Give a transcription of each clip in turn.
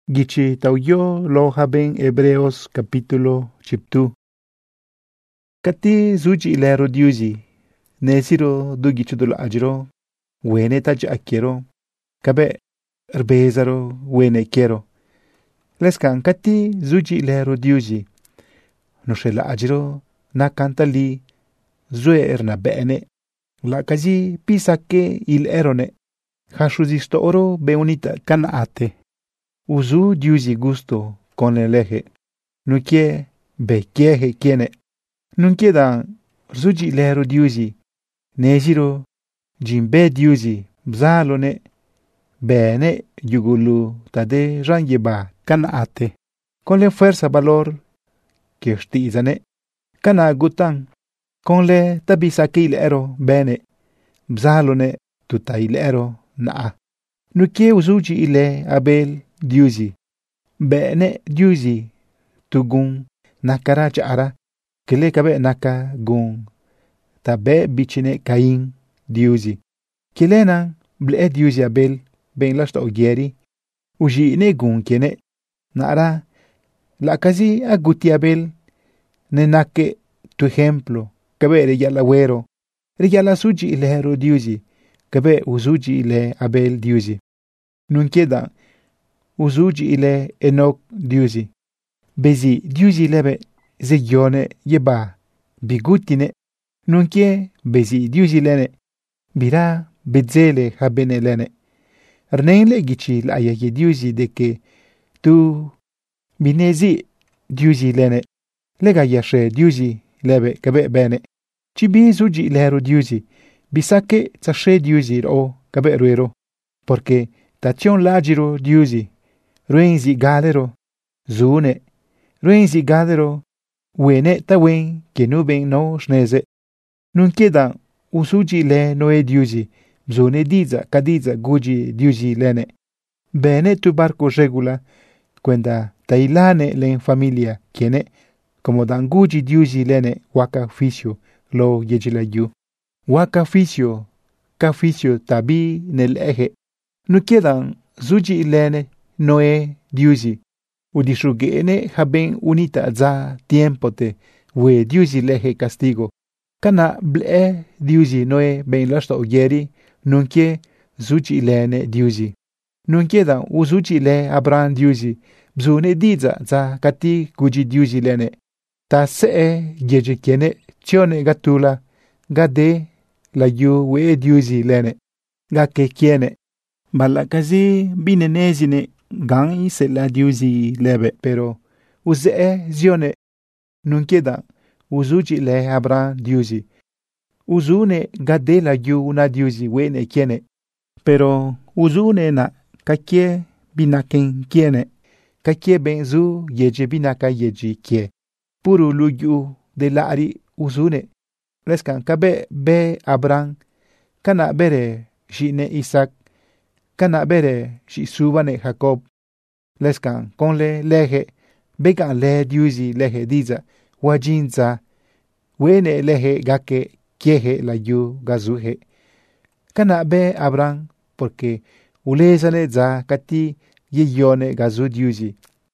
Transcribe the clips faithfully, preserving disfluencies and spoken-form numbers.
Gichi tauyo lo haben Hebreos capítulo chiptu. Kati zuji ilero diuzi. Nesiro du gichudul ajiro. Wene taj akero. Kabe rbezaro wene kero. Leskan kati zuji ilero diuzi. Nushela ajiro na kantali zue erna bene. La kazi pisake il erone. Hashuzisto oro beunita kanaate. Uzu diuzi gusto con el eje. Nukie bekieje kiene. Nunkie dan zuji lero diuzi. Nejiro jimbe diuzi. Bzalone. Bene yugulu tade ranjeba kanaate. Con le fuerza valor que stizane. Kana gutan. Con le tabisaki il ero bene. Bzalone tuta il ero naa. Nukie uzuji ile abel diuzi. Bene diuzi tugun nakara chara. Kele kabe naka gun. Tabe bichine kain diuzi. Kilena ble diuzi abel ben lasta ogieri. Uji ne gun kene. Nara la kazi aguti abel. Nenake tu ejemplo. Kabe reyala wero. Reyala suji ilero diuzi. Kabe uzuji ile abel diuzi. Nunkeda uzuji ile Enok diuzi. Bezi diuzi lebe zegione yeba bigutine. Nunkie bezi diuzi lene. Bira bezele habene lene. Rneinle gichi la ayaye diuzi de que tu binezi diuzi lene. Lega yashe diuzi lebe kabe bene. Chibi zuji lero diuzi. Bisake tashe diuzi o kabe ruero. Porque tachion lagiro diuzi. Ruenzi galero. Zune. Ruenzi galero. Wene tawen que nuben no shneze. Nun queda usuji le noe diuzi. Zune diza kadiza guji diuzi lene. Bene tu barco regula. Cuenda tailane len familia. Kiene. Como dan guji diuzi lene waka fisio. Lo yejila yu. Waka fisio. Ka fisio tabi nel eje. Nu quedan zuji ilene noe diuzi. Udishugene haben unita za tiempo te. We diuzi leje castigo. Kana ble diuzi noe ben lasta ogeri. Nunkie zuji ilene diuzi. Nunkie dan uzuji le abran diuzi. Bzune diza za kati guji diuzi lene. Ta se geje kene chione gatula. Gade la yu we diuzi lene. Gake kiene. Malakazi binenezine gan se la diuzi lebe, pero uze zione nunkeda uzuji le abra diuzi. Uzune gade la yu una diuzi wene kiene, pero uzune na kakye binaken kiene, kakye benzu yeje binaka yeji kie. Puru luyu de la ari uzune. Leskan kabe be abran, kana bere shine Isaac. Kana bere shi subane Jacob. Leskan konle leje. Began le diuzi leje diza. Wajinza. Wene leje gake kieje la yu gazuhe. Kana be Abraham. Porque ulezane za kati yeyone gazu diuzi.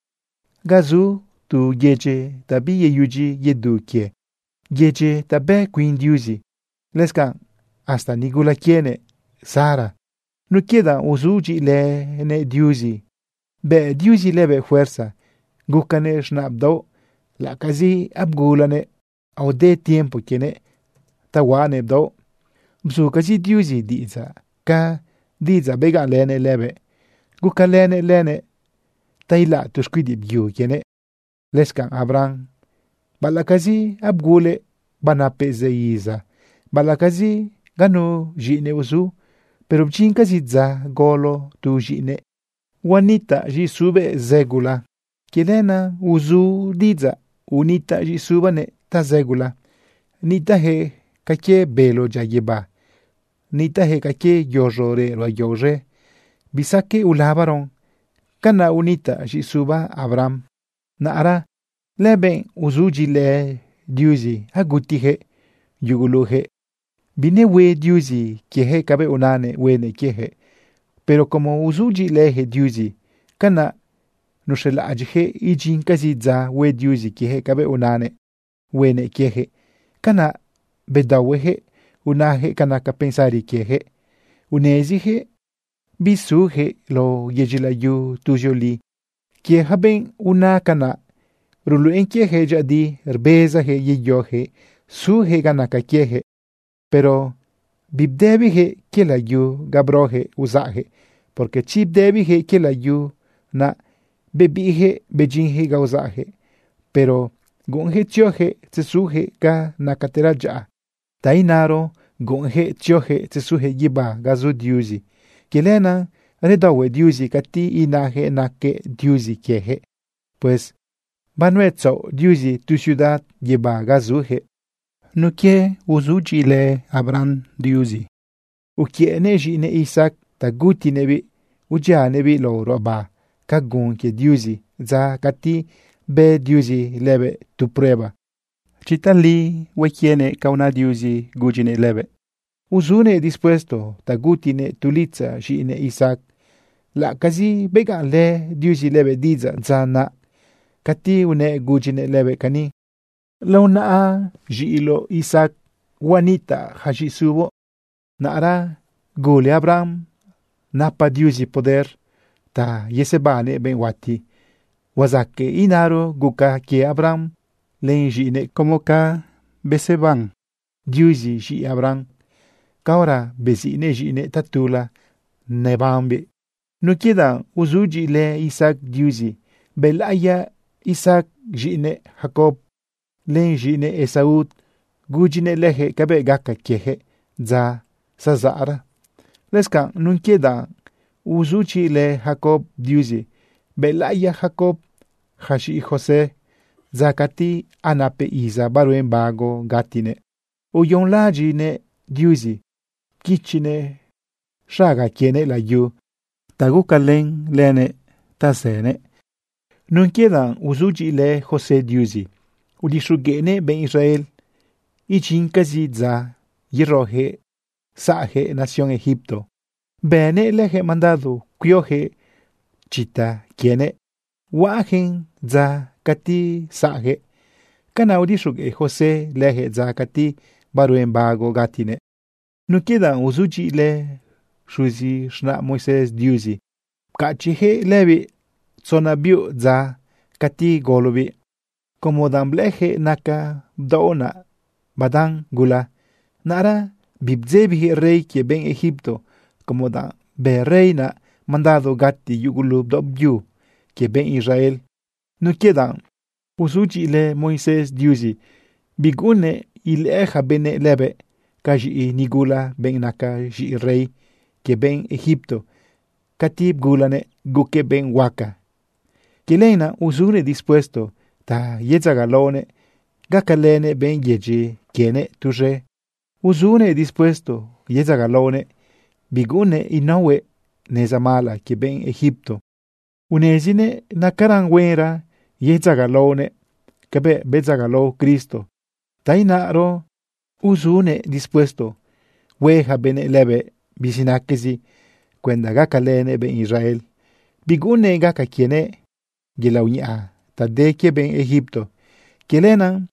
Gazu tu yeje tabi yeyuji yedu kie. Yeje tabe queen diuzi. Leskan hasta nigula kiene. Sara. No queda uzuji le ne diuzi. Be diuzi lebe fuerza. Gukane shnabdo. La kazi abgulane. Au de tiempo kiene. Tawane bdo. Bzu kazi diuzi diza. Ka diza bega lene lebe. Guka lene lene. Taila tushkidi biu kiene. Leskan Abraham. Balakazi abgule. Banape zeiza. Balakazi gano jine uzu. Pero bchinka zidza golo tu jine. Wanita ji sube zegula. Kilena uzu diza. Unita ji subane ta zegula. Nita he kake belo jayeba. Nita he kake yojore lo yore. Bisake ulabaron. Kana unita ji suba Abraham. Naara leben uzuji le diuzi. Agutihe yuguluhe. Bine we diuzi kiehe kabe unane wene kiehe. Pero como uzuji leje diuzi. Kana nushelajihe ijin kazi za we diusi kihe kabe unane wene kihe kana bedawehe unahe kana ka pensari kihe unezihe bisuhe lo yejilayu tujoli kihe ben una kana rulu en kihe jadi rbeza he yeyohe suhe kana ka kihe pero bibdebihe kilayu gabrohe usahe porque chibdebihe kilayu na bebihe bejinhe gauzahe pero gonhe tiohe tsuhe ga nakateraja tainaro gonhe tiohe tsuhe giba gazu diusi kelena redawe diusi kati inahe nake diusi kehe pues banuetso diusi tu ciudad giba gazuhe nukie uzuji le Abraham diusi ukie neji ne Isaac taguti nebi uja nebi lo roba kagun ke diusi za kati be diusi lebe tu prueba chitali wekiene kauna diusi gujine lebe uzune dispuesto tagutine tulitza shine Isaac la kazi bega le diusi lebe diza zana kati une gujine lebe kani launa a jilo Isaac wanita hajisubo naara gole Abraham napa diusi poder ta yesebane ben wati wazake inaro guka ke Abraham lenjine como ka beseban diusi shi Abraham kaora besine jine tatula nebambe no queda uzuji le Isaac diusi belaya Isaac jine Jacob lenjine Esaú gujine lehe kabe gaka kehe za sazara leska nun queda uzuchi le Jacob diusi belaya Jacob hashi Jose zakati anape iza baruen bago gatine uyon laji ne diusi kichine shaga kiene la yu tagukalen lene tasene nun quedan uzuchi le Jose diusi udishugene ben Israel ichin kaziza yirohe sahe nación Egipto bene leje mandado kyoje chita kiene wajen za kati sahe kana udishuge Jose leje za kati baruen bago gatine no queda uzuchi le shuzi shna Moises diusi kachihe levi sonabiu za kati golobi como dambleje naka daona badan gula nara bibzebi rey que ben Egipto como da be reina mandado gatti yugulub dobyu que ben Israel no quedan usuchi le Moises diusi bigune ileja bene lebe kaji nigula ben naka ji rey que ben Egipto katib gulane guke ben waka kilena usure dispuesto ta yezagalone gakalene ben yeji kiene tuje usune dispuesto yezagalone bigune inawe nezamala que ben Egipto unezine nakarangwera yezagalone kabe bezagalo Cristo tainaro usune dispuesto weja bene lebe bisinakezi kwenda gakalene ben Israel bigune gaka kiene gilaunya tade ke ben Egipto kelena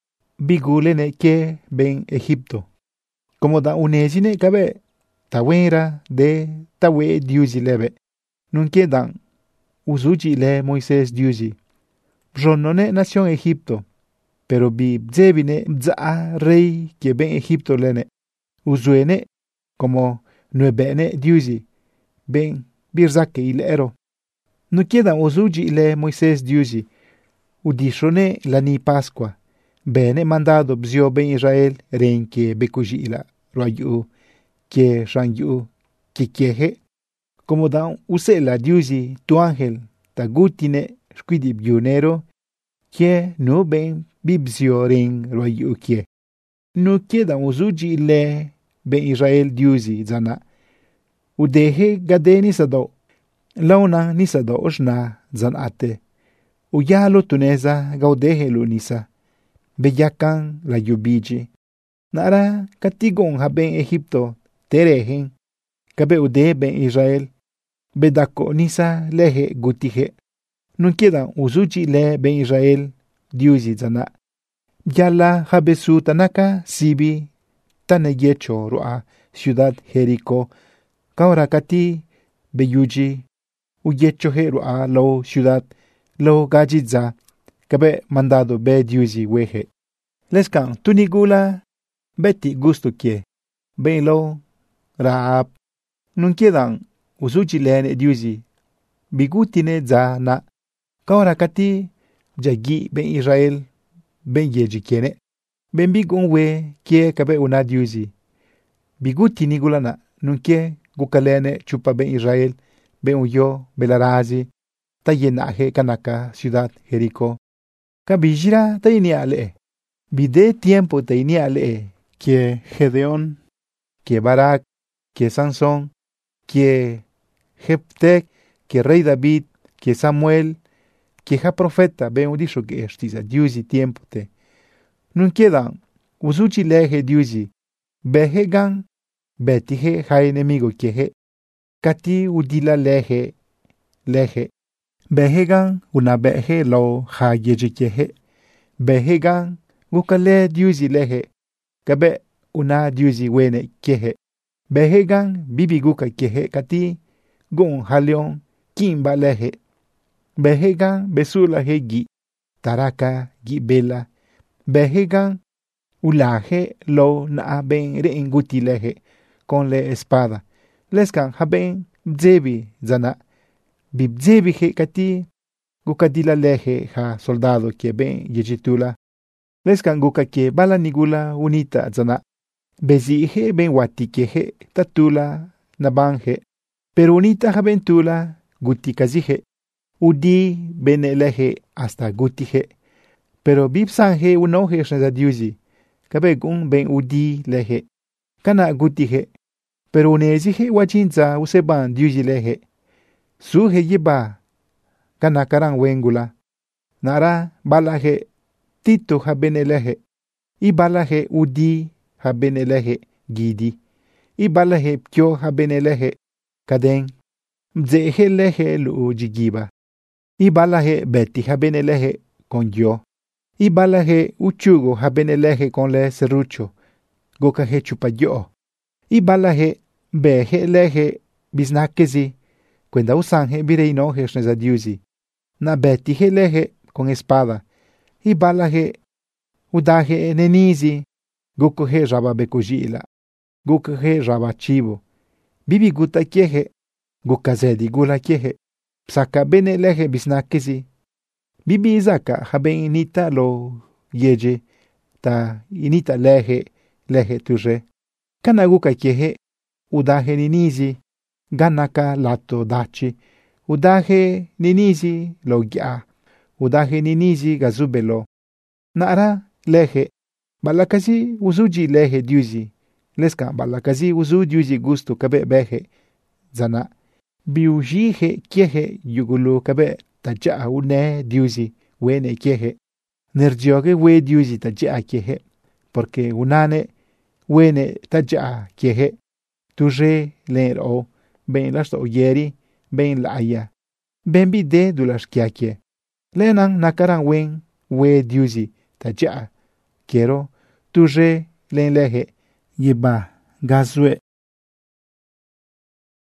bigulene ke ben Egipto como da unezine kabe tawera de tawe diusi lebe nun quedan uzuji le Moises diusi bronone nación Egipto pero bi zebine bza rey que ben Egipto lene uzuene como nuebene diusi ben birzake ilero no quedan uzuji le Moises diusi udishone la ni Pascua bene mandado bzio ben Israel renke bekujila royu que shanyu que queje como dan usela diusi tu ángel tagutine squidi bionero que no ben bibzio ren royu que no quedan uzuji le ben Israel diusi zana udehe gadeni sado launa nisado oshna zanate uyalo tuneza gaudehe lunisa beyakan la yubiji nara katigon haben Egipto terehen kabe ude ben Israel bedako nisa lehe gutihe nun quedan uzuchi le ben Israel diusi zana. Yala habesu tanaka sibi taneyecho rua ciudad Jerico. Kaura kati beyuji uyecho he rua lo ciudad lo gajiza kabe mandado be diusi wehe. Leskan tunigula beti gusto kie. Ben lo Raab. Nun quedan uzuchi le diusi. Bigutine za na. Kaura kati jagi ben Israel ben yeji kiene. Ben bigun we kie kabe una diusi. Biguti nigulana nunkie gukalene chupa ben Israel ben uyo belarazi tayenaje kanaka ciudad Jerico. Kabijira tainia le. Bide tiempo tainia le que Gedeón, que Barak, que Sansón, que Jeptek, que rey David, que Samuel, que ha profeta ben udisho que estiza diusi tiempo te. Nun quedan usuchi leje diusi behegan betihe ha enemigo kehe kati udila leje leje behegan una behe lo ha yeje kehe behegan gukale diusi leje kabe una diusi wene kehe behegan bibi guka kehe kati gun halion kimba leje behegan besula hegi taraka gi bela behegan ulaje lo na ben reinguti leje con le espada leskan haben bzebi zana bibzebi he kati gukadila leje ha soldado ke ben yejitula leskan guka ke bala nigula unita zana bezi he ben wati ke he tatula nabanje pero unita haben tula guti kazihe udi ben leje hasta guti he pero bibsanje unoje shna diusi kabe gun ben udi leje kana guti he pero unezi he wachinza useban diusi leje su he yeba kana karang wengula nara balaje tito haben leje i balaje udi haben leje gidi i balaje pyo haben leje kaden mzehe leje lu jigiba i balaje beti haben leje con yo i balaje uchugo haben leje con le serrucho gokaje chupayo i balaje beje leje bisnakezi cuando usanje bireino heshneza diusi na beti he leje con espada i balaje udaje nenizi gokoje raba bekojila gokoje raba chivo bibi guta kieje gokazedi gula kieje psaka bene leje bisnakezi bibi izaka haben inita lo yeje ta inita leje leje tuje kana guka kieje udaje ninizi ganaka lato dachi udaje ninizi lo gya udaje ninizi gazubelo nara leje balakazi uzuji leje diusi leska balakazi uzu diusi gusto kabe beje zana biujihe kieje yugulu kabe taja une diusi wene kieje nerjoge we diusi taja kieje porque unane wene taja kieje tuje lero ben las oyeri ben la aya ben bide dulas kiakie lenan nakaran wen we diusi taja quiero tuje len leje yeba gazue